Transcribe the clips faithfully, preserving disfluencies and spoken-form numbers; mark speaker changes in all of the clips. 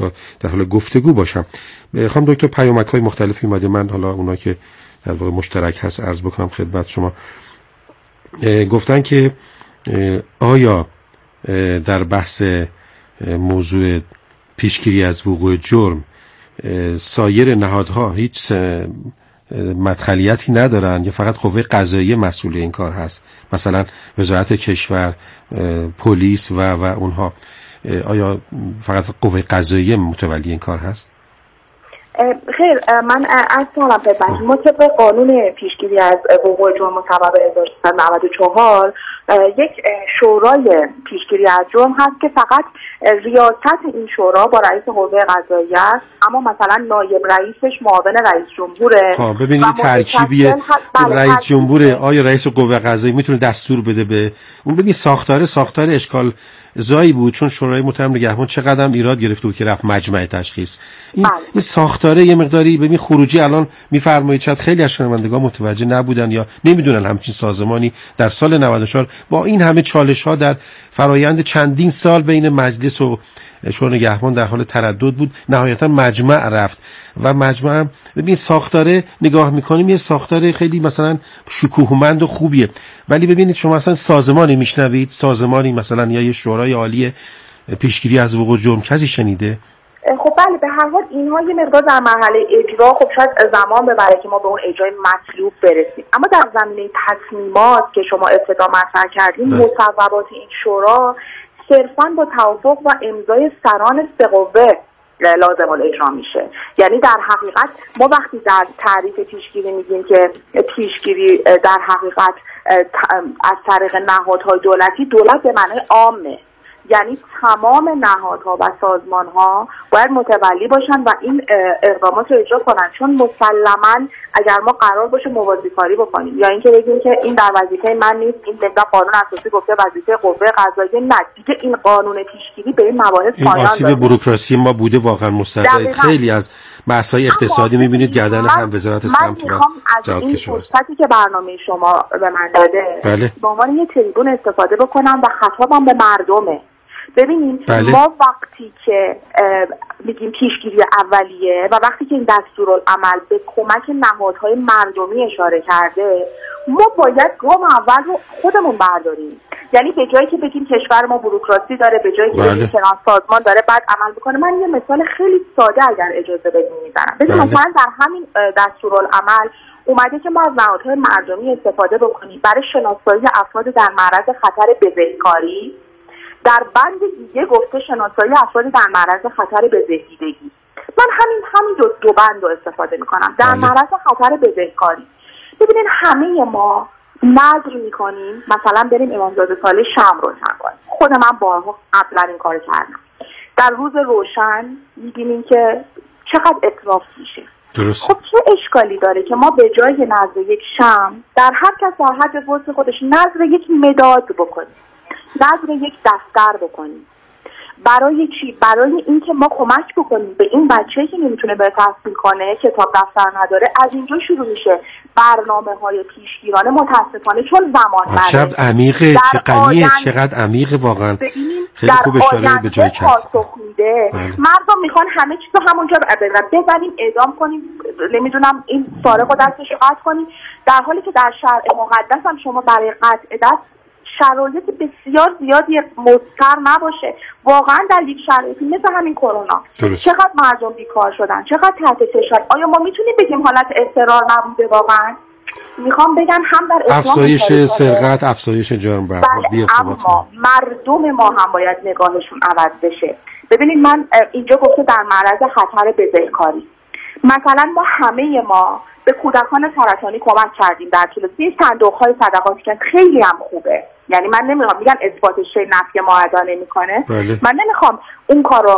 Speaker 1: با در حال گفتگو باشم. خانم دکتر پیامک‌های مختلفی اومده، من حالا اونا که در واقع مشترک هست عرض بکنم خدمت شما. گفتن که آیا در بحث موضوع پیشگیری از وقوع جرم سایر نهادها هیچ مدخلیتی ندارن یا فقط قوه قضاییه مسئول این کار هست، مثلا وزارت کشور، پلیس و و اونها؟ آیا فقط قوه قضاییه متولی این کار هست؟
Speaker 2: خیر، من از سوالم خدمت شما طبق قانون پیشگیری از وقوع جرم مصوب هزار و سیصد و نود و چهار یک شورای پیشگیری از جرم هست که فقط ریاست این شورا با رئیس قوه قضاییه است، اما مثلا نایب رئیسش معاون رئیس جمهوره.
Speaker 1: ها ببینید ترکیبیه رئیس جمهوره. آیا رئیس قوه قضاییه میتونه دستور بده به اون؟ ببین ساختار ساختار اشکال زایی بود، چون شورای متهم نگهبان چقدر ایراد گرفته بود که رفت مجمع تشخیص. این, این ساختاره یه مقداری ببین خروجی الان میفرمایید شاید خیلی از شنوندگان متوجه نبودن یا نمیدونن همچین سازمانی در سال نود و چهار با این همه چالش ها در فرایند چندین سال بین مجلس و شورای نگهبان در حال تردد بود، نهایتا مجمع رفت و مجمع ببین ساختاره نگاه میکنیم یه ساختاره خیلی مثلا شکوهمند و خوبیه، ولی ببینید شما مثلا سازمانی میشنوید، سازمانی مثلا یا یه شورای عالی پیشگیری از وقوع جرم کسی شنیده؟
Speaker 2: خب بله، به هر حال اینها یه مقدار در مرحله اجرا خب شاید زمان ببره که ما به اون اجرای مطلوب برسیم، اما در زمینه تصمیمات که شما ابتدا مطرح کردیم مصوبات این شورا صرفاً با توافق و امضای سران سه قوه لازم الاجرا میشه. یعنی در حقیقت ما وقتی در تعریف پیشگیری میگیم که پیشگیری در حقیقت از طریق نهادهای دولتی، دولت به معنای عامه، یعنی تمام نهادها و سازمانها باید متولی باشن و این اقدامات رو اجرا کنن، چون مسلماً اگر ما قرار باشه موازی کاری بکنیم یا اینکه بگیم که این در وظیفه من نیست، این طبق قانون اساسی گفته وظیفه قوه قضاییه، نه دیگه این قانون پیشگیری به این مباحث پایان داده.
Speaker 1: این آسیب بوروکراسی ما بوده واقعا مستدعی. خیلی از بحث‌های اقتصادی می‌بینید گردن هم وزارت سمت و
Speaker 2: جهاد کشور. فرصتی که برنامه شما به من داده
Speaker 1: بله.
Speaker 2: به عنوان یه تریبون استفاده بکنم و خطابم به مردمه. ببینیم
Speaker 1: بله.
Speaker 2: ما وقتی که میگیم پیشگیری اولیه و وقتی که این دستورالعمل به کمک نهادهای مردمی اشاره کرده، ما باید گام اول رو خودمون برداریم. یعنی به جایی که بگیم کشور ما بوروکراسی داره، به جایی که
Speaker 1: بله.
Speaker 2: بگیم فلان سازمان داره بعد عمل بکنه، من یه مثال خیلی ساده اگر اجازه بدید میزنم. ببین
Speaker 1: بله.
Speaker 2: مثلا در همین دستورالعمل اومده که ما از نهادهای مردمی استفاده بکنیم برای شناسایی افراد در معرض خطر بزهکاری. در بند دیگه گفته شناسایی افراد در معرض خطر بزهیدگی. من همین همین دو, دو بند رو استفاده میکنم در معرض خطر بزهکاری. ببینید همه ما نذر میکنیم مثلا بریم امامزاده صالح شمع روشن کنیم. خود من بارها قبلا این کار کردم. در روز روشن میبینیم که چقدر اطراف میشه.
Speaker 1: درست.
Speaker 2: خب چه اشکالی داره که ما به جای نذر یک شمع در هر کس در حد وسع خودش نذر یک مداد بکنیم، نذر یک دفتر بکنیم. برای چی؟ برای اینکه ما کمک بکنیم به این بچه‌ای که نمیتونه بره تحصیل کنه، کتاب دفتر نداره. از اینجا شروع میشه برنامه‌های پیشگیرانه. متاسفانه چون زمان بره.
Speaker 1: چقدر عمیقه، چه غنیه، چقدر عمیقه واقعا. خیلی خوب اشاره به جای کرد.
Speaker 2: پاسخ میده. مردم میخوان همه چیزو همونجا بزنیم، اعدام کنیم، نمیدونم این سارق دستش رو قطع کنیم، در حالی که در شرع مقدس هم شما برای قطع دست شرایط بسیار زیادی مضطر نباشه. واقعا در یک شرایطی مثل همین کرونا چقدر مردم بیکار شدن، چقدر تحت فشار. آیا ما میتونیم بگیم حالت اضطرار نبوده؟ واقعا میخوام بگم هم در
Speaker 1: افزایش سرقت، افزایش جرم، به
Speaker 2: بله، اما مردم ما هم باید نگاهشون عوض بشه. ببینید من اینجا گفته در معرض خطر بزهکاری. مثلا ما همه ما به کودکان سرطانی کمک کردیم در طول این صندوق‌های صدقاتی که خیلی هم خوبه. یعنی من نمیخوام میگن اثبات شی نفی معاهده نمیکنه.
Speaker 1: بله.
Speaker 2: من نمیخوام اون کارو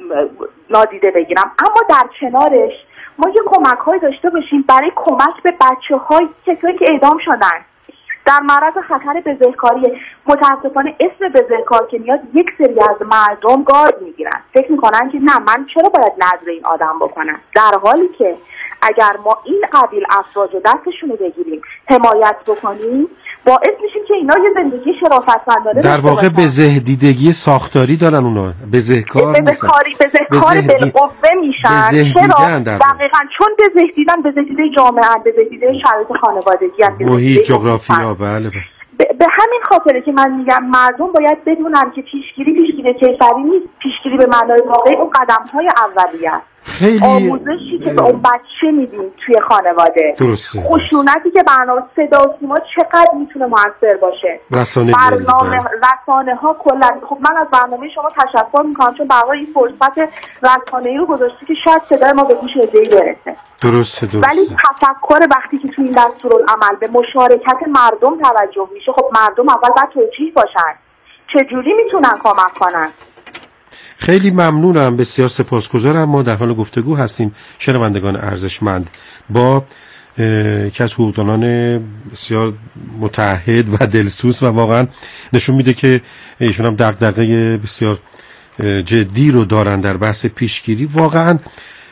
Speaker 2: نادیده بگیرم، اما در کنارش ما یه کمک‌های داشته باشیم برای کمک به بچه‌های کسایی که اعدام شدن در معرض خطر بزهکاری. متاسفانه اسم بزهکار که میاد یک سری از مردم گارد میگیرن، فکر میکنن که نه من چرا باید نذر این آدم بکنم، در حالی که اگر ما این قبیل افراد رو دستشون رو بگیریم، حمایت بکنیم، باعث میشیم که اینا یه زندگی شرافتمندانه
Speaker 1: در واقع بزهدیدگی ساختاری دارن اونا، بزهکار نیستن،
Speaker 2: بزهکار بالقوه میشن. چرا؟ دقیقاً چون بزهدیدن، بزهدیده جامعه، بزهدیده شرایط خانوادگی،
Speaker 1: محیط، جغرافیا. بله
Speaker 2: به همین خاطره که من میگم مردم باید بدونن که پیشگیری پیشگیری کیفری نیست، پیشگیری به معنای واقعی اون قدم‌های اولیه است.
Speaker 1: خیلی
Speaker 2: آموزشی که به اون بچه میدیم توی خانواده،
Speaker 1: درسته.
Speaker 2: خشونتی که برنامه صدا و سیما چقدر میتونه موثر باشه،
Speaker 1: رسانه
Speaker 2: برنامه رسانه ها کلا. خب من از برنامه شما تشکر میکنم چون برای این فرصت رسانه‌ای رو گذاشتی که شاید صدای ما به گوش عده‌ای برسه.
Speaker 1: درسته درسته.
Speaker 2: ولی تفکر وقتی که تو این دستورالعمل به مشارکت مردم توجه میشه، خب مردم اول باید توجیه باشن چجوری میتونن کمک کنن.
Speaker 1: خیلی ممنونم، بسیار سپاسگزارم. ما در حال گفتگو هستیم شنوندگان ارزشمند با یکی از حقوقدانان بسیار متعهد و دلسوز و واقعا نشون میده که ایشون هم دغدغه بسیار جدی رو دارن در بحث پیشگیری. واقعا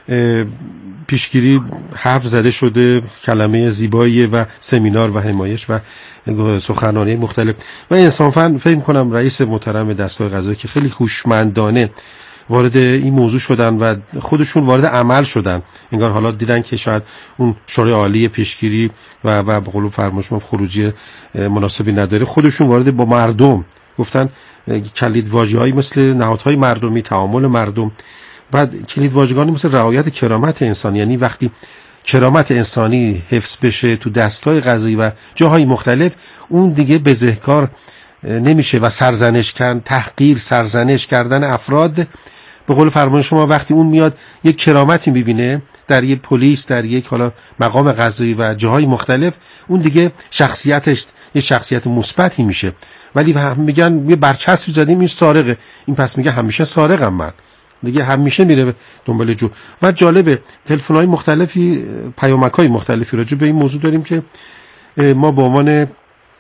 Speaker 1: پیشگیری حرف زده شده، کلمه زیباییه و سمینار و حمایش و سخنرانی مختلف و انصافا فکر کنم رئیس محترم دستگاه قضایی که خیلی هوشمندانه وارد این موضوع شدن و خودشون وارد عمل شدن، انگار حالا دیدن که شاید اون شورای عالی پیشگیری و و به قول فرمایش ما خروجی مناسبی نداره، خودشون وارد با مردم گفتن کلید واژه‌هایی مثل نهادهای مردمی، تعامل مردم، بعد کلید واژگانی مثل رعایت کرامت انسان. یعنی وقتی کرامت انسانی حفظ بشه تو دستگاه قضایی و جاهای مختلف، اون دیگه بزهکار نمیشه و سرزنش کردن، تحقیر، سرزنش کردن افراد، به قول فرمان شما وقتی اون میاد یک کرامتی میبینه در یک پلیس، در یک حالا مقام قضایی و جاهای مختلف، اون دیگه شخصیتش یه شخصیت مثبتی میشه. ولی میگن یه برچسبی زدیم این سارقه، این پس میگه همیشه سارقم من، دیگه همیشه میره دنبال جو. و جالبه تلفن‌های مختلفی، پیامک‌های مختلفی راجع به این موضوع داریم که ما به عنوان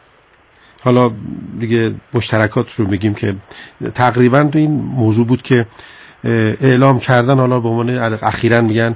Speaker 1: حالا دیگه مشترکات رو میگیم که تقریبا تو این موضوع بود که اعلام کردن، حالا به عنوان اخیراً میگن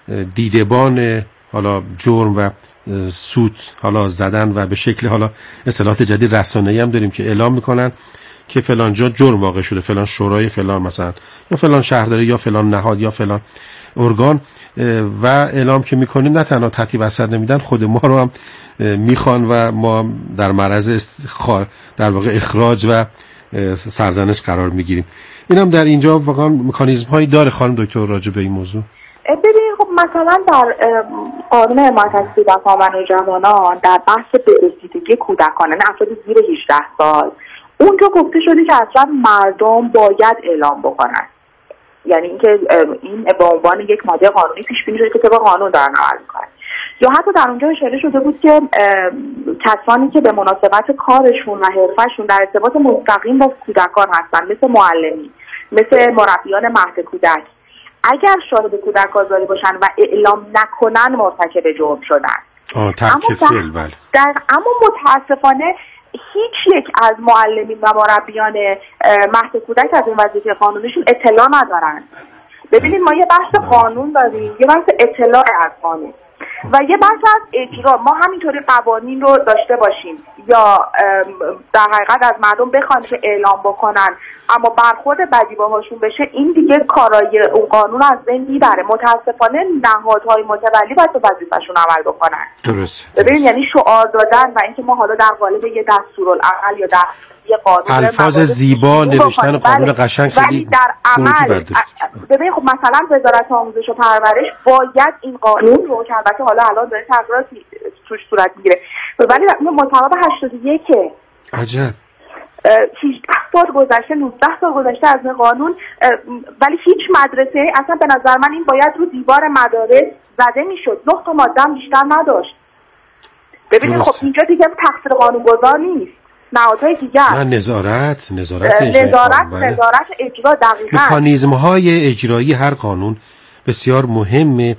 Speaker 1: دیدبان حالا جرم و سود حالا زدن و به شکل حالا اصطلاحات جدید رسانه‌ای هم داریم که اعلام میکنن که فلان جا جرم واقع شده، فلان شورای فلان مثلا یا فلان شهرداری یا فلان نهاد یا فلان ارگان، و اعلام که میکنیم نه تنها ترتیب اثر نمیدن، خود ما رو هم میخوان و ما در معرض استخار در واقع اخراج و سرزنش قرار میگیریم. اینم در اینجا واقعا مکانیزم هایی داره خانم دکتر راجع به این موضوع.
Speaker 2: ببینید خب مثلا در قانون حمایت از کودکان و نوجوانان در بحث برسیدگی کودکان افراد زیر هجده سال اونجا گفته شده که اصلا مردم باید اعلام بکنن، یعنی اینکه این به عنوان یک ماده قانونی پیش بینی شده که طبق قانون دارن عمل میکنن. یا حتی در اونجا اشاره شده بود که کسانی که به مناسبت کارشون و حرفشون در ارتباط مستقیم با کودکان هستن، مثل معلمین، مثل مربیان مهد کودک، اگر شاهد کودک آزاری باشن و اعلام نکنن مرتکب جرم شدن.
Speaker 1: آه ترک فعل. بله.
Speaker 2: در اما متاسفانه هیچ یک از معلمین و مربیان مهد کودک از این وظیفه قانونیشون اطلاع ندارن. ببینید ما یه بحث قانون داریم، یه بحث اطلاع از قانون و یه بحث از اجرا. ما همینطوری قوانین رو داشته باشیم یا در حقیقت از مردم بخوان که اعلام بکنن اما برخورد بدی باهاشون بشه، این دیگه کارای اون قانون از بین میبره. متاسفانه نهادهای متولی باید به وظیفه‌شون عمل بکنن.
Speaker 1: درست.
Speaker 2: ببین یعنی شعار دادن و اینکه ما حالا در قالب یه دستورالعمل یا در یه قانون
Speaker 1: الفاظ زیبا نوشتن قانون قشنگ خیلی
Speaker 2: در عمل. ببین خب مثلا وزارت آموزش و پرورش باید این قانون رو که البته حالا الان داره تغییراتی توش صورت میگیره، ولی مطابق هشتاد و یک
Speaker 1: عجب
Speaker 2: هجده سال گذشته، نوزده سال گذشته از این قانون، ولی هیچ مدرسه اصلا به نظر من این باید رو دیوار مدارس زده میشد. نه تا ماده هم بیشتر نداشت. ببینید خب اینجا دیگه تقصیر قانونگذار نیست، نهادهای دیگر.
Speaker 1: نه نظارت نظارت
Speaker 2: نظارت نظارت اجرا. دقیقاً
Speaker 1: مکانیزم‌های اجرایی هر قانون بسیار مهمه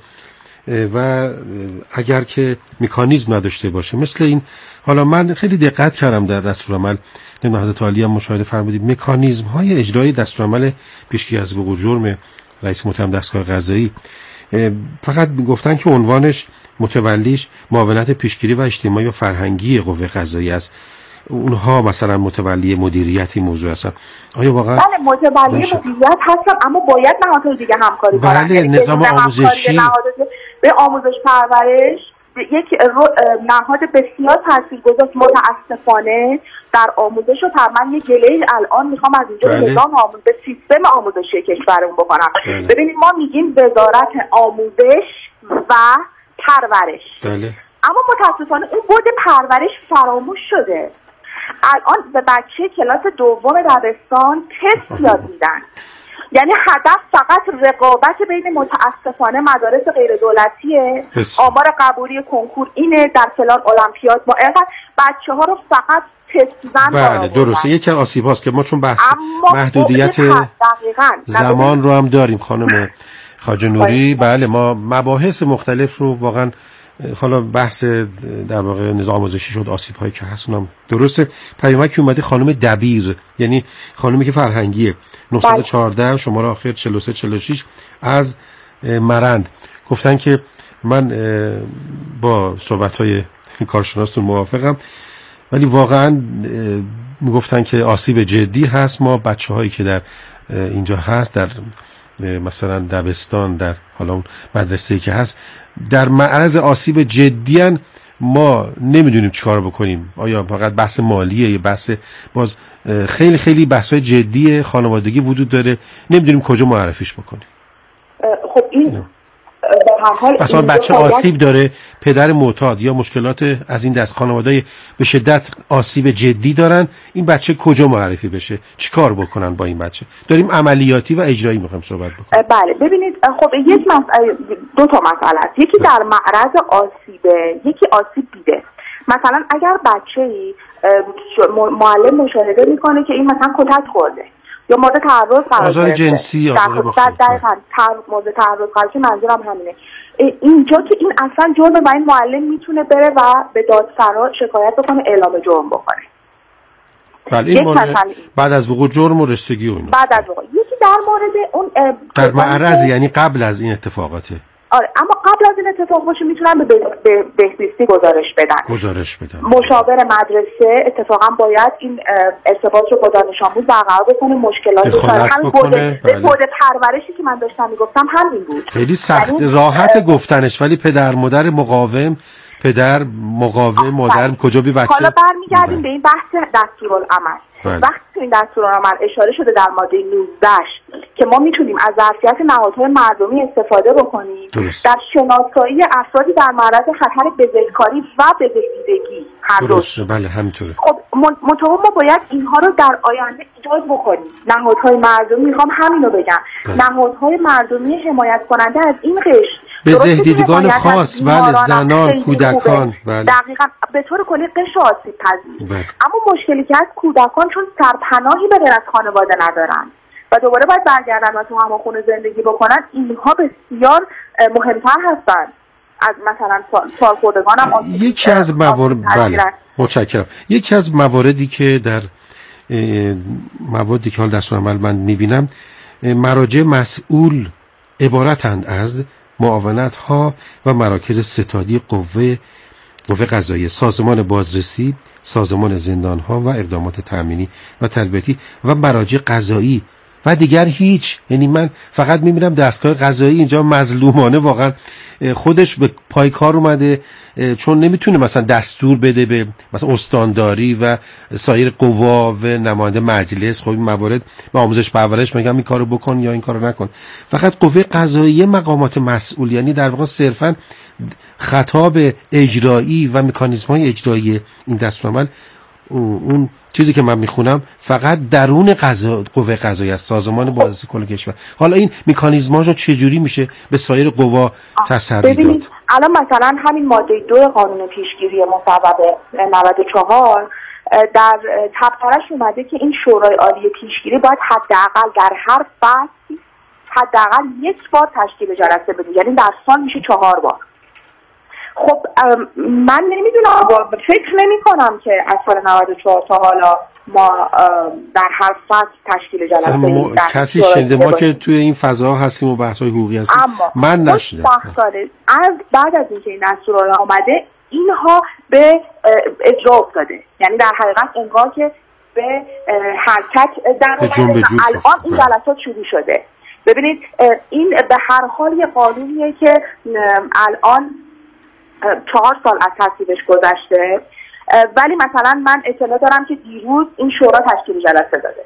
Speaker 1: و اگر که مکانیزم نداشته باشه مثل این، حالا من خیلی دقت کردم در دستورالعمل، نمیدونم حضرت عالی هم مشاهده فرمودید، مکانیزم های اجرایی دستورالعمل پیشگیری از وقوع جرم رئیس محترم دستگاه قضایی فقط گفتن که عنوانش متولیش معاونت پیشگیری و اجتماعی و فرهنگی قوه قضاییه است. اونها مثلا متولی مدیریتی موضوع هستن. آیا واقعا
Speaker 2: بله متولی مدیریت هستم، اما باید نهادهای دیگه همکاری کنن.
Speaker 1: بله نظام آموزشی
Speaker 2: به آموزش پرورش یک نهاد بسیار تاثیرگذار متاسفانه در آموزش و من یک گله الان میخوام از اینجا
Speaker 1: بله.
Speaker 2: نظام آموزش به سیستم آموزشی کشورمون بکنم.
Speaker 1: بله.
Speaker 2: ببینید ما میگیم وزارت آموزش و پرورش.
Speaker 1: بله.
Speaker 2: اما متاسفانه اون بود پرورش فراموش شده. الان به بچه کلاس دوم دبستان تست یاد میدن، یعنی هدف فقط رقابت بین متاسفانه مدارس غیر دولتیه. آمار قبولی کنکور اینه، در فلان المپیاد ما اینقدر بچه ها رو فقط تست زن.
Speaker 1: بله درسته، یکی از آسیب هاست که ما چون بحث محدودیت زمان رو هم داریم خانم خواجه نوری. بله ما مباحث مختلف رو واقعا حالا بحث در واقع نظام آموزشی شد، آسیب هایی که هست اونم درسته. پیامکی اومده خانم دبیر، یعنی خانمی که فرهنگیه، نهصد و چهارده شماره آخر چهل و سه چهل و شش از مرند، گفتن که من با صحبت های کارشناستون موافقم، ولی واقعا میگفتن که آسیب جدی هست. ما بچه هایی که در اینجا هست، در مثلا دبستان، در حالا اون مدرسه‌ای که هست، در معرض آسیب جدیان، ما نمیدونیم چیکار بکنیم. آیا فقط بحث مالیه یا بحث باز خیلی خیلی بحث‌های جدی خانوادگی وجود داره، نمیدونیم کجا معرفیش بکنیم.
Speaker 2: خب این
Speaker 1: مثلا بچه آسیب داره، پدر معتاد یا مشکلات از این دست، خانواده‌ای به شدت آسیب جدی دارن، این بچه کجا معرفی بشه؟ چیکار بکنن با این بچه؟ داریم عملیاتی و اجرایی می‌خوایم صحبت بکنیم.
Speaker 2: بله ببینید، خب یک مسئله، دو تا مسئله است. یکی در معرض آسیبه، یکی آسیب دیده. مثلا اگر بچه‌ای معلم مشاهده میکنه که این مثلا کتک خورده یا مورد تعرض قرار
Speaker 1: آزار جنسی
Speaker 2: در دقیقاً مورد تعرض قرار، که منظورم همینه. اینجا که این اصلا جرمه و این معلم میتونه بره و به دادسرا شکایت بکنه، اعلام جرم بکنه.
Speaker 1: بله این مورد بعد از وقوع جرم و رستگی و اینا.
Speaker 2: بعد از وقوع. یکی در مورد اون
Speaker 1: در معرض، یعنی قبل از این اتفاقاته.
Speaker 2: آره، اما قبل از این اتفاق باشه میتونن به به بهزیستی گزارش بدن.
Speaker 1: گزارش بدن.
Speaker 2: مشاور مدرسه اتفاقا باید این ارتباط رو با دانش آموز برقرار بکنه، مشکلات رو حل کنه. به بود پرورشی که من داشتم میگفتم همین بود.
Speaker 1: خیلی سخت راحت گفتنش، ولی پدر مادر مقاوم، پدر مقاوم، مادر کجا بی بچه.
Speaker 2: حالا برمیگردیم به این بحث دستورالعمل. وقتی تو این دستورالعمل اشاره شده در ماده نوزده که ما میتونیم از ظرفیت نهادهای مردمی استفاده بکنیم درست. در شناسایی افرادی در معرض خطر بزهکاری و بزهدیدگی هر
Speaker 1: درسته. بله همینطوره.
Speaker 2: خب منتها ما باید اینها رو در آینده ایجاد بکنیم. نهادهای مردمی، میخوام همینو بگم، بله. نهادهای مردمی حمایت کننده از این قشر،
Speaker 1: بزهدیدگان خاص، بله، زنان، کودکان، بله.
Speaker 2: دقیقاً به طور کلی قشر آسیب پذیر. بله. اما مشکلی که از کودکان، چون سرپناهی به غیر از خانواده ندارن و دوباره باید برگردن و تو همون خونه زندگی بکنن، اینها بسیار مهمتر هستن از مثلا سالخوردگان هم.
Speaker 1: یکی از موارد، بله متشکرم، یکی از مواردی که در مواردی که حال دستورالعمل من میبینم، مراجع مسئول عبارتند از معاونت ها و مراکز ستادی قوه قوه قضاییه، سازمان بازرسی، سازمان زندان ها و اقدامات تامینی و تربیتی و مراجع قضایی و دیگر هیچ. یعنی من فقط میبینم دستگاه قضایی اینجا مظلومانه واقعا خودش به پای کار اومده، چون نمیتونه مثلا دستور بده به مثلا استانداری و سایر قوا و نماینده مجلس. خب این موارد به آموزش پرورش میگم این کارو بکن یا این کارو نکن. فقط قوه قضاییه مقامات مسئول، یعنی در واقع صرفا خطاب اجرایی و مکانیزم‌های اجرایی این دستورالعمل، اون چیزی که من میخونم فقط درون قضا قوه قضاییه است، سازمان بازرسی کل کشور. حالا این مکانیزم‌هاشو چجوری میشه به سایر قوا تسری داد؟
Speaker 2: الان مثلا همین ماده دو قانون پیشگیری مصوب نود و چهار در تبصره‌اش اومده که این شورای عالی پیشگیری باید حداقل در هر فصل حداقل یک بار تشکیل جلسه بده، یعنی در سال میشه چهار بار. خب من نمیدونم، فکر نمی کنم که از سال نود و چهار تا حالا ما در هر فصل تشکیل جلسه
Speaker 1: م... کسی شنیده؟ ما که توی این فضا هستیم و بحث‌های حقوقی هستیم،
Speaker 2: اما
Speaker 1: من نشیدم.
Speaker 2: از بعد از اینکه این دستورالعمل آمده اینها به اجرا افتاده، یعنی در حقیقت انگار که به حرکت در
Speaker 1: اومده.
Speaker 2: الان این جلسات شروع شده. ببینید این به هر حال یه قانونیه که الان چهار سال از تصویبش گذشته، ولی مثلا من اطلاع دارم که دیروز این شورا تشکیل جلسه داده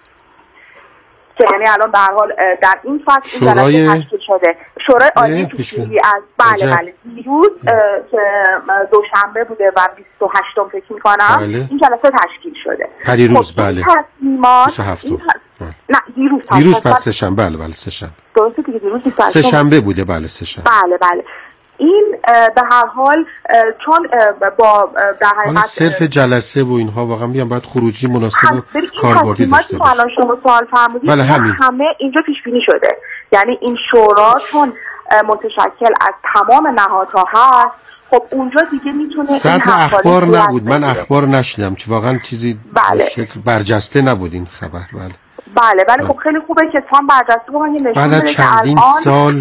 Speaker 2: که یعنی الان به هر حال در این فصل این جلسه تشکیل شده. شورای عالی پیشگیری از بله بله دیروز که دوشنبه بوده و بیست و هشتم فکر می‌کنم
Speaker 1: بله.
Speaker 2: این جلسه تشکیل شده.
Speaker 1: پریروز خب بله.
Speaker 2: تصمیمات
Speaker 1: بیست و هفتم
Speaker 2: نه دیروز
Speaker 1: دیروز پس سه شنبه بله بله سه شنبه
Speaker 2: درسته دیگه دیروز
Speaker 1: سه شنبه بوده بله سه شنبه
Speaker 2: بله بله این به هر حال چون با در حقیقت
Speaker 1: صرف جلسه و اینها واقعا میگم باید خروجی مناسب و کاربردی داشته باشه.
Speaker 2: الان شما سوال فرمودید
Speaker 1: بله
Speaker 2: همه اینجا پیش بینی شده، یعنی این شورا چون متشکل از تمام نهادها هست، خب اونجا دیگه میتونه
Speaker 1: سطح اخبار نبود. من اخبار نشیدم که واقعا چیزی
Speaker 2: بله.
Speaker 1: شکل برجسته نبود این خبر. بله
Speaker 2: بله بله خب خیلی خوبه که تام برجسته بودن، یه نشون
Speaker 1: بده که الان
Speaker 2: سال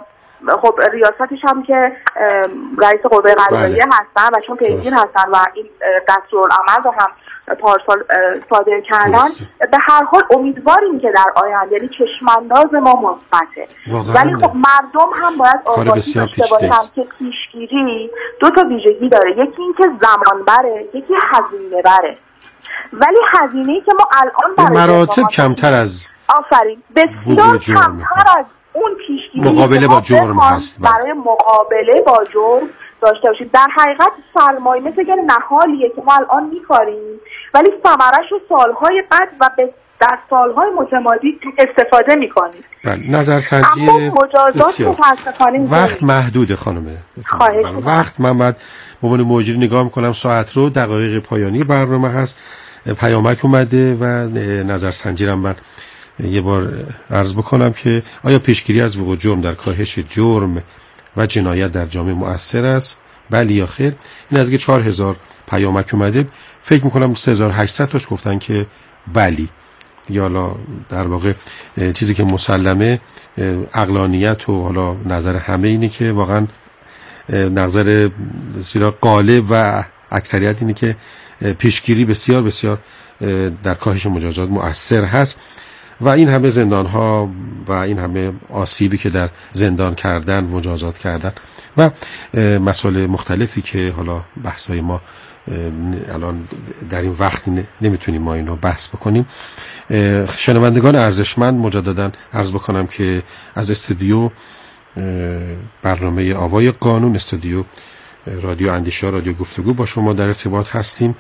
Speaker 2: خب ریاستش هم که رئیس قوه قضاییه هستن و چون پیگیر هستن و این دستورالعمل رو هم پارسال صادر کردن، به هر حال امیدواریم که در آینده یعنی چشمانداز ما مثبته، ولی خب مردم هم باید آگاهی داشته باشن که پیشگیری دو تا ویژگی داره، یکی این که زمان بره، یکی هزینه بره، ولی هزینه‌ای که ما الان
Speaker 1: برای مراتب کمتر از
Speaker 2: آفرین بسیار کمتر از اون پیشگیری
Speaker 1: مقابله با جرم هست
Speaker 2: برای مقابله با جرم داشته باشیم. در حقیقت سرمایه مثل که نهالیه که ما الان می‌کاریم ولی ثمرش رو سالهای بعد و در سالهای متمادی استفاده می‌کنیم.
Speaker 1: بله نظرسنجی
Speaker 2: مجازات متأسفانه
Speaker 1: وقت محدوده خانم. وقت من بعد به عنوان مجری نگاه می‌کنم ساعت رو، دقایق پایانی برنامه هست، پیامک اومده و نظرسنجی رو من یه بار عرض بکنم که آیا پیشگیری از وقوع جرم در کاهش جرم و جنایت در جامعه مؤثر است؟ بله یا خیر؟ این از چهار هزار پیامک اومده، فکر میکنم سه هزار و هشتصد تاش گفتن که بلی، یا حالا در واقع چیزی که مسلمه عقلانیت و حالا نظر همه اینه که واقعا نظر زیرا غالب و اکثریت اینه که پیشگیری بسیار بسیار در کاهش مجازات مؤثر هست و این همه زندان ها و این همه آسیبی که در زندان کردن، مجازات کردن و مسائل مختلفی که حالا بحثای ما الان در این وقت نمیتونیم ما اینو بحث بکنیم. شنوندگان ارزشمند، مجددا عرض بکنم که از استودیو برنامه آوای قانون، استودیو رادیو اندیشه، رادیو گفتگو با شما در ارتباط هستیم.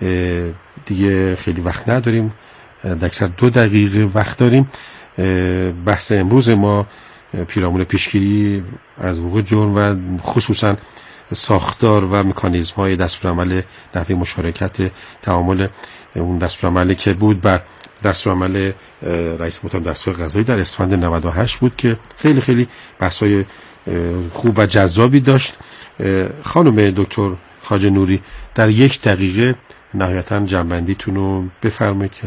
Speaker 1: دیگه خیلی وقت نداریم، اکثر دو دقیقه وقت داریم. بحث امروز ما پیرامون پیشگیری از وقوع جرم و خصوصا ساختار و مکانیزم های دستورالعمل نحوه مشارکت تعامل اون دستورالعملی که بود بر دستورالعمل رئیس محترم دستگاه قضایی در اسفند نود و هشت بود که خیلی خیلی بحث‌های خوب و جذابی داشت. خانم دکتر خواجه نوری در یک دقیقه نهایتاً جنبندیتون رو بفرمایید که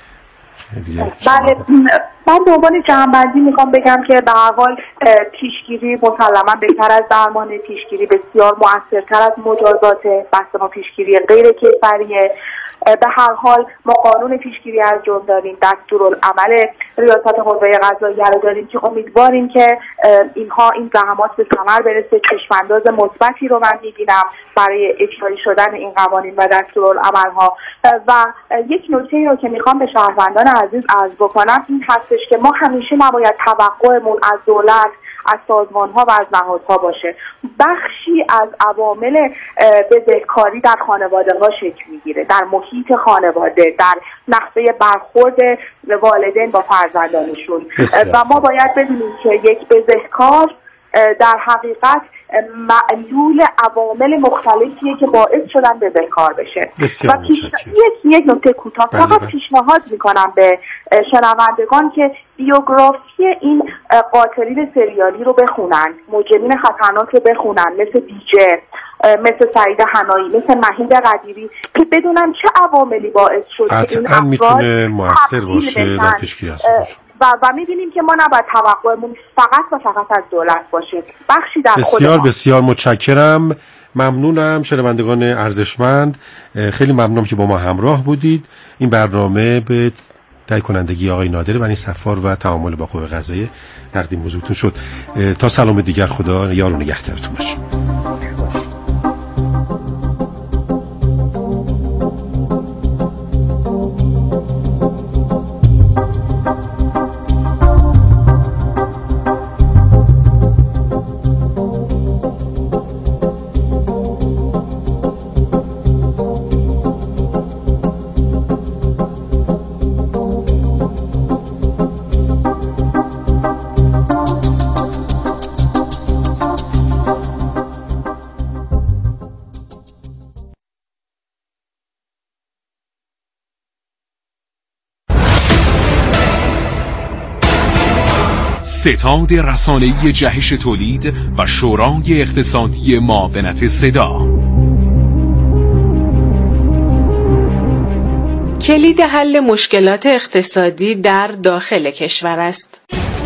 Speaker 2: بله. من به عنوان جنبندی میخوام بگم که به هر حال پیشگیری مسلما بهتر از درمان، پیشگیری بسیار مؤثرتر از مجازاته، بحث ما پیشگیری غیر کیفریه. به هر حال ما قانون پیشگیری از جرم داریم، دستورالعمل ریاست قوه قضاییه رو داریم که امیدواریم که اینها این زحمات به ثمر برسه. چشمانداز مثبتی رو من می‌بینم برای اجرایی شدن این قوانین و دستورالعمل‌ها. و یک نکته رو که میخوام به شهروندان عزیز عرض بکنم این هستش که ما همیشه نباید توقعمون از دولت، از سازمان‌ها و از نهادها باشه. بخشی از عوامل بزهکاری در خانواده‌ها شکل می‌گیره، در محیط خانواده، در نحوه برخورد والدین با فرزندانشون و ما باید بدونیم که یک بزهکار در حقیقت معلول عوامل مختلفیه که باعث شدن بزهکار بشه.
Speaker 1: بسیار
Speaker 2: و پیش... یک یک نکته کوتاه فقط پیشنهاد میکنم به شنوندگان که بیوگرافی این قاتلین سریالی رو بخونن، مجرمین خطرناک رو بخونن، مثل بیجه، مثل سعید حنایی، مثل مهید قدیری، که بدونن چه عواملی باعث شد که این افراد
Speaker 1: میتونه موثر باشه در پیشگیری از
Speaker 2: و و می‌بینیم که ما نباید توقعمون فقط و فقط از دولت باشه، بخشی در خود
Speaker 1: بسیار بسیار متشکرم، ممنونم شنوندگان ارزشمند، خیلی ممنونم که با ما همراه بودید. این برنامه به تهیه کنندگی آقای نادر بنی صفار و تعامل با قوه قضاییه تقدیم حضورتون شد. تا سلام دیگر، خدا یار و نگهدارتون باشه.
Speaker 3: ستاد رسانه‌ای جهش تولید و شورای اقتصادی معاونت صدا.
Speaker 4: کلید حل مشکلات اقتصادی در داخل کشور است.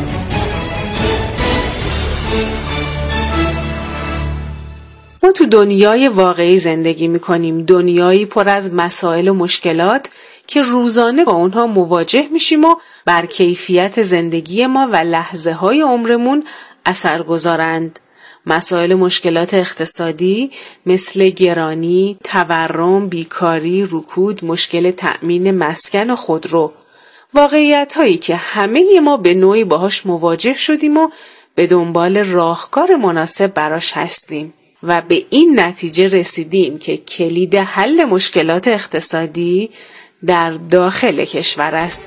Speaker 4: ما تو دنیای واقعی زندگی می‌کنیم، دنیایی پر از مسائل و مشکلات که روزانه با اونها مواجه میشیم و بر کیفیت زندگی ما و لحظه های عمرمون اثر گذارند. مسائل مشکلات اقتصادی مثل گرانی، تورم، بیکاری، رکود، مشکل تأمین مسکن و خودرو. واقعیت هایی که همه ما به نوعی باهاش مواجه شدیم و به دنبال راهکار مناسب براش هستیم و به این نتیجه رسیدیم که کلید حل مشکلات اقتصادی در داخل کشور است.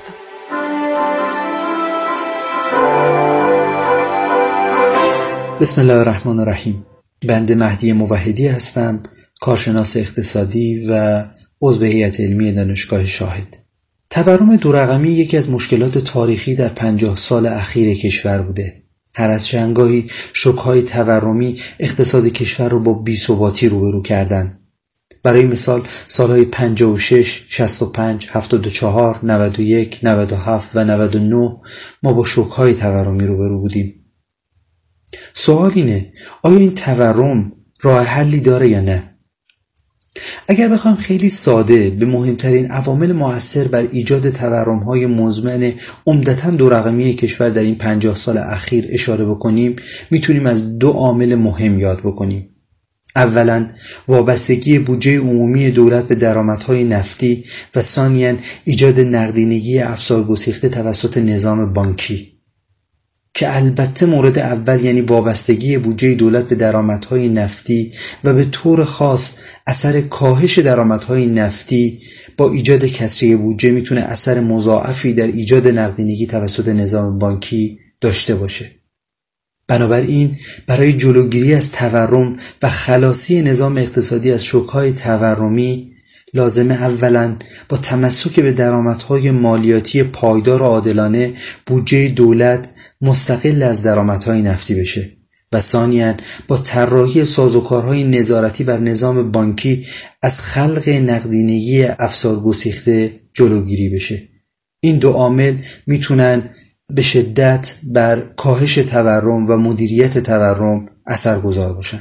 Speaker 5: بسم الله الرحمن الرحیم. بنده مهدی موحدی هستم، کارشناس اقتصادی و عضو هیئت علمی دانشگاه شاهد. تورم دو رقمی یکی از مشکلات تاریخی در پنجاه سال اخیر کشور بوده. هر از چندگاهی شوک‌های تورمی اقتصاد کشور رو با بی‌ثباتی روبرو کردن. برای مثال سالهای پنجاه و شش، شصت و پنج، هفتاد و چهار، نود و یک، نود و هفت و نود و نه ما با شوک‌های تورمی روبرو بودیم. سوال اینه، آیا این تورم راه حلی داره یا نه؟ اگر بخوام خیلی ساده به مهمترین عوامل مؤثر بر ایجاد تورم‌های مزمن عمدتاً دو رقمی کشور در این پنجاه سال اخیر اشاره بکنیم، میتونیم از دو عامل مهم یاد بکنیم. اولاً وابستگی بودجه عمومی دولت به درآمدهای نفتی و ثانیاً ایجاد نقدینگی افسار گسیخته توسط نظام بانکی، که البته مورد اول یعنی وابستگی بودجه دولت به درآمدهای نفتی و به طور خاص اثر کاهش درآمدهای نفتی با ایجاد کسری بودجه میتونه اثر مضاعفی در ایجاد نقدینگی توسط نظام بانکی داشته باشه. بنابراین برای جلوگیری از تورم و خلاصی نظام اقتصادی از شوک‌های تورمی لازمه اولاً با تمسک به درآمدهای مالیاتی پایدار و عادلانه بودجه دولت مستقل از درآمدهای نفتی بشه و ثانیاً با طراحی سازوکارهای نظارتی بر نظام بانکی از خلق نقدینگی افسار گسیخته جلوگیری بشه. این دو عامل میتونن به شدت بر کاهش تورم و مدیریت تورم اثرگذار باشن.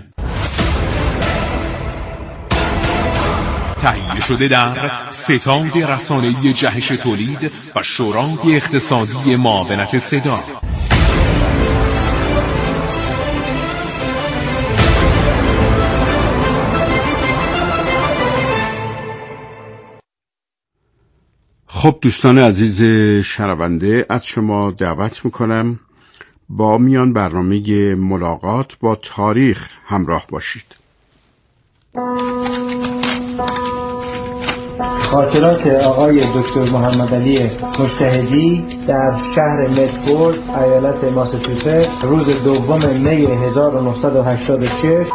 Speaker 3: تهیه شده در ستاد رسانه‌ای جهش تولید و شورای اقتصادی معاونت صدا.
Speaker 6: خب دوستان عزیز شنونده، از شما دعوت میکنم با میان برنامه ملاقات با تاریخ همراه باشید.
Speaker 7: خاطرات آقای دکتر محمد علی مجتهدی در شهر مدفورد ایالت ماساچوست روز دوم می هزار و نهصد و هشتاد و شش.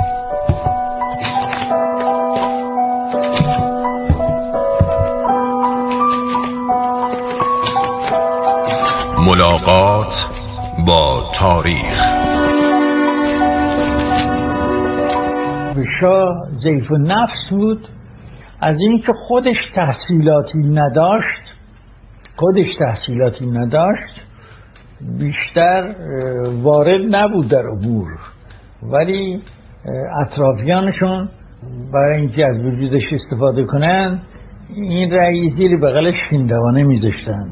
Speaker 3: ملاقات با تاریخ.
Speaker 8: شاه ضعیف النفس بود از اینکه خودش تحصیلاتی نداشت خودش تحصیلاتی نداشت بیشتر وارد نبود در امور، ولی اطرافیانشون برای اینکه از وجودش استفاده کنن این رأی زیر بغلش هندوانه میذاشتن.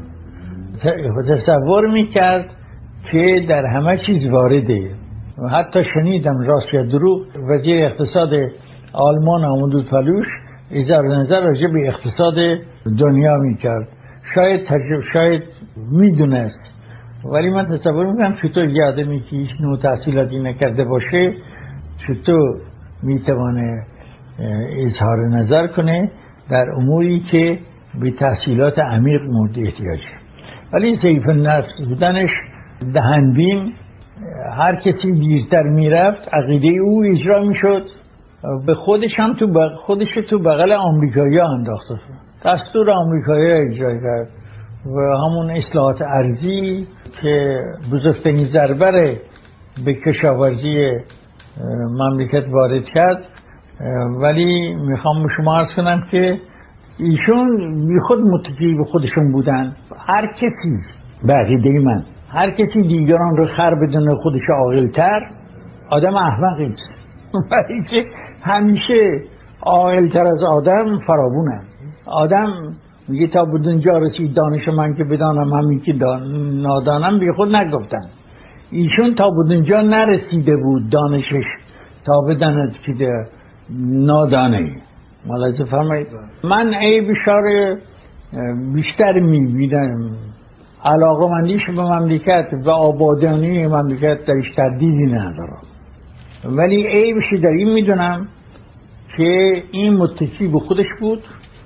Speaker 8: تصور میکرد که در همه چیز وارده. حتی شنیدم راست یا دروغ وزیر اقتصاد آلمان آموند پلوش اظهار نظر راجع به اقتصاد دنیا میکرد. شاید تجربه شاید میدونست، ولی من تصور میکنم چطور یه آدمی که هیچ نوع تحصیلاتی نکرده باشه چطور میتوانه اظهار نظر کنه در اموری که به تحصیلات عمیق مورد احتیاجه. ولی ضعیف النفس بودنش دهنبین، هر کسی دیرتر میرفت عقیده او اجرا میشد، به خودش هم تو بغ... خودش تو بغل آمریکایی ها انداخته، دستور آمریکایی ها اجرا کرد و همون اصلاحات ارضی که بزرگترین ضربه به کشاورزی مملکت وارد کرد. ولی میخوام به شما عرض کنم که ایشون بی خود متکی به خودشون بودن. هر کسی به عقیده من هر کسی دیگران رو خر بدونه خودش عاقل‌تر آدم احمقی است، ولی که همیشه عاقل‌تر از آدم فراوونه. آدم میگه تا بدونجا رسید دانش من که بدانم همین که نادانم بی خود نگفتن. ایشون تا بدونجا نرسیده بود دانشش تا بداند که نادانه. ملاحظه فرمایید. من عیب اشاره بیشتر میبینم، علاقه مندیش به مملکت و آبادانی مملکت درش تردیدی ندارم، ولی عیبشی در این میدونم که این متکی به خودش بود،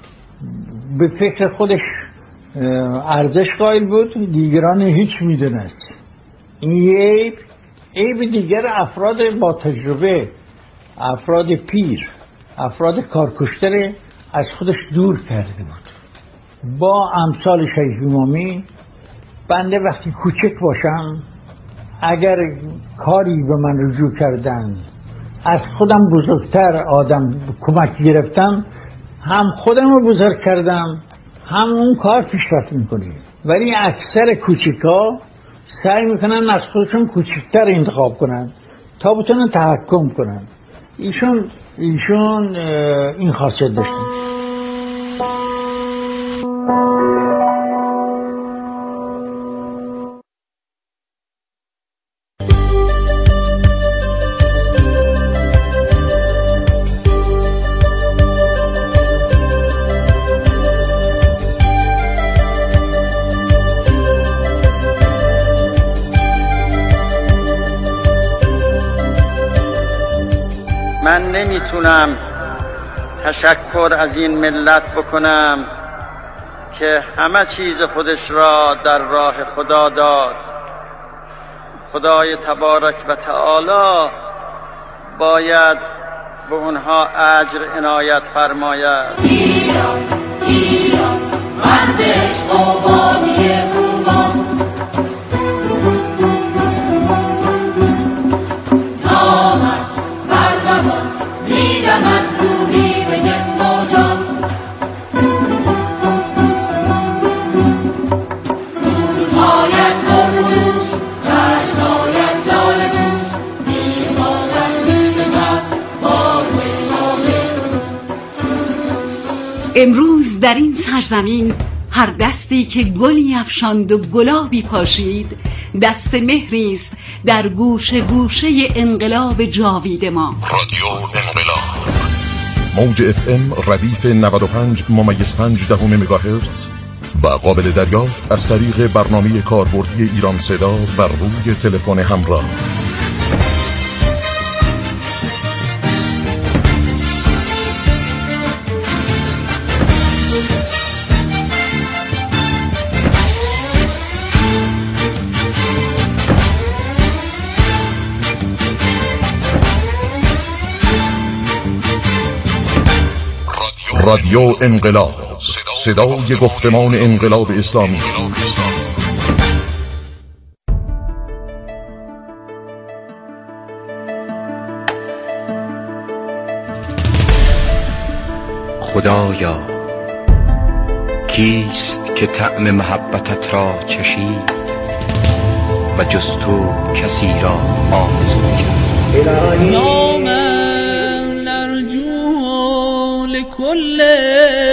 Speaker 8: به فکر خودش ارزش قائل بود، دیگران هیچ میدونست. این عیب عیب دیگر افراد با تجربه، افراد پیر، افراد کارکشتر از خودش دور کرده بود. با امثال شیخ امامی بنده وقتی کوچک باشم اگر کاری به من رجوع کردن از خودم بزرگتر آدم کمک گرفتم، هم خودم رو بزرگ کردم هم اون کار پیشرفت میکنه. ولی اکثر کوچکا سعی میکنن از خودشون کوچکتر انتخاب کنن تا بتونن تحکم کنن. ایشون ایشون این خاصیت داشتن.
Speaker 9: من نمیتونم تشکر از این ملت بکنم که همه چیز خودش را در راه خدا داد. خدای تبارک و تعالی باید به اونها اجر عنایت فرماید.
Speaker 10: ایران ایران مردش آبادی خوبان، نامد بر زبان میدمد روحی به جسم و جان. رودهایت پرگوش دشتهایت لاله گوش، میخواهد پیش سر باروی آویزون.
Speaker 11: امروز در این سرزمین هر دستی که گلی افشاند و گلابی پاشید دست مهری است در گوشه گوشه انقلاب جاوید ما.
Speaker 12: رادیو انقلاب موج اف ام ردیف نود و پنج ممیز پنج دهم مگاهرتز و قابل دریافت از طریق برنامه کاربردی ایران صدا بر روی تلفن همراه. رادیو انقلاب، صدای گفتمان انقلاب اسلامی.
Speaker 13: خدایا کیست که طعم محبتت را چشید و جز تو کسی را آرزو کرد.
Speaker 14: یا من نرجو لکل